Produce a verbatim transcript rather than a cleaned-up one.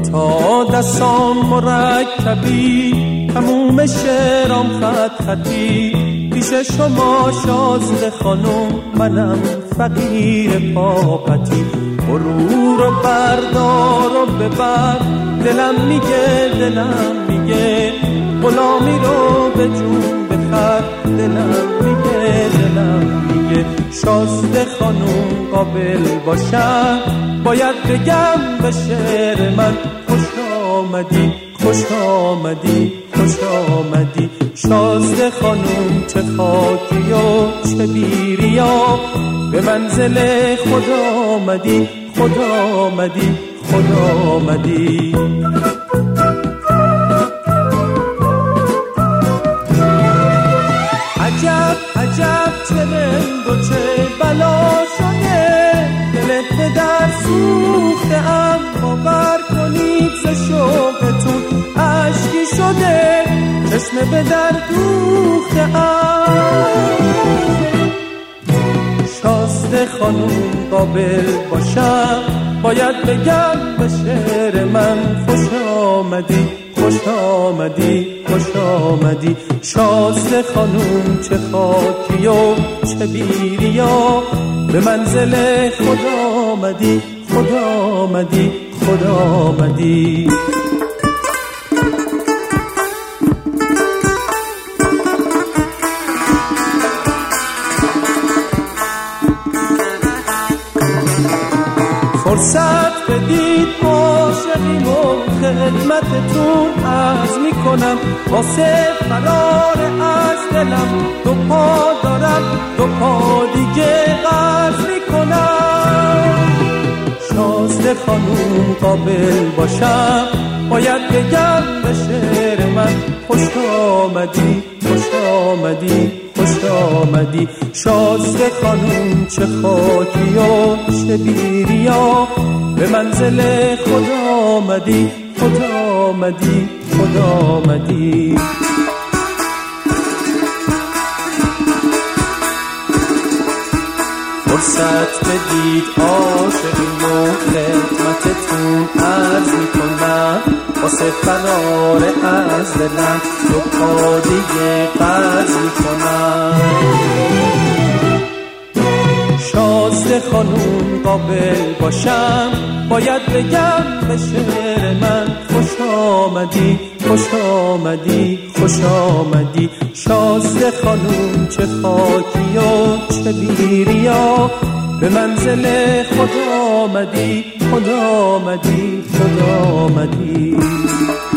تا دستان مرکبی، تموم شعرام خط خطی، پیش شما شازده خانم منم فقیر پاپتی. برو رو بردار و ببر، دلم میگه دلم میگه غلامی رو به جون بخر، دلم میگه دلم میگه شازده خانم قابل باشم، باید بگم به شعر من خوش آمدی خوش آمدی خوش آمدی. شازده خانم چه خاکی و چه بیریا، به منزل خدا آمدی خدا آمدی خدا آمدی. عجب عجب چه رنگ و چه بلا شده، دل پدر سوخته ام، باور کنید ز شوقتون اشکی شده، چشم به در دوخته ام. شازده خانم قابل باشم، باید بگم به شعر من خوش آمدی خوش آمدی خوش آمدی. شازده خانم چه خاکی و چه بیریا، به منزل خدا آمدی خدا آمدی خدا آمدی. فرصت بدید عاشقیم و خدمتتون عرض میکنم، واسه فرار از دلم دو پا دارم، دو پا دیگه قرض میکنم. شازده خانوم قابل باشم، باید بگم به شعر من خوش آمدی خوش آمدی خوش آمدی. شازده خانوم چه خاکی و چه بیریا، به منزل خدا آمدی خدا آمدی خدا آمدی. فرصت بدید عاشقیم و خدمتتون عرض میکنم، واسه فرار از دلم دو پا دیگه قرض میکنم. شازده خانوم قابل باشم، باید بگم به شعر من خوش آمدی خوش آمدی خوش آمدی. شازده خانوم چه خاکی و چه بیریا، به منزل خدا آمدی خدا آمدی خدا آمدی.